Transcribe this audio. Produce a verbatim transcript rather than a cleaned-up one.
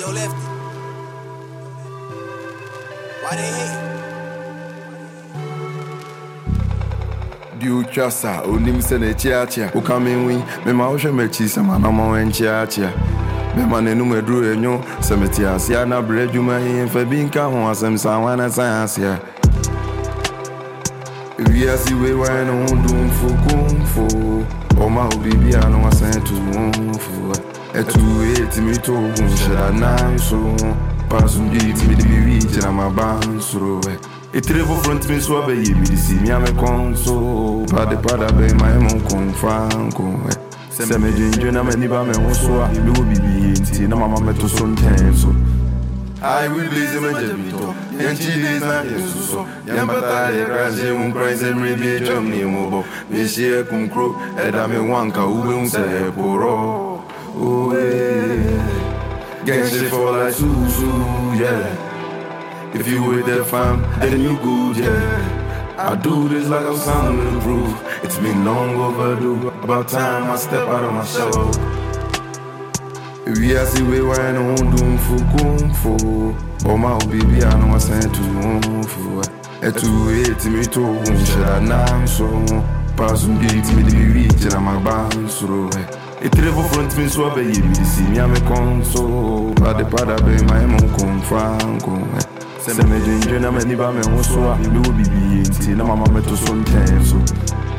Yo, Lefty. Why they hate? You chasa, onim se ne chiachia. O coming win, me ma o she me chi se ma no mo en chiachia. Me ma ne nu me dru enyo, se me ti asia na bread you ma yin fe bin ka ho asem sa wana science ya. We are see we wine on doom for kung fu. O ma o bibi anu asen tu fu. E tu e me to un shara na so. Pasum di me di mi na ma ban so. E trevo front me so be yi mi di si mi ame konso. Pade pada be my mon kon franco. Se me jinjo na me ni ba me ho so a me wo bibi nti na mama me to so ntenso. I will blaze me jebito. Yan chile na yesuso. Yan bata ye crazy un crazy me be jom ni mobo. Me share kum crow e da me wanka ube un se poro. Oh yeah. Gang shit for like Susu, yeah. If you with that fam, then you good, yeah. I do this like I'm sounding the proof. It's been long overdue. About time I step out of my shell. We are see we wine on doom for kung fu. Oh my baby, I know I sent to home for. Et tu it me to un shara na so. Pasum gate me di reach na my band so. E trevo front me so be yi mi di si mi ame konso. Pade pada be my mon kon franco. Se me jinjo na me ni ba me ho so a me wo bibi nti na mama me to so ntenso.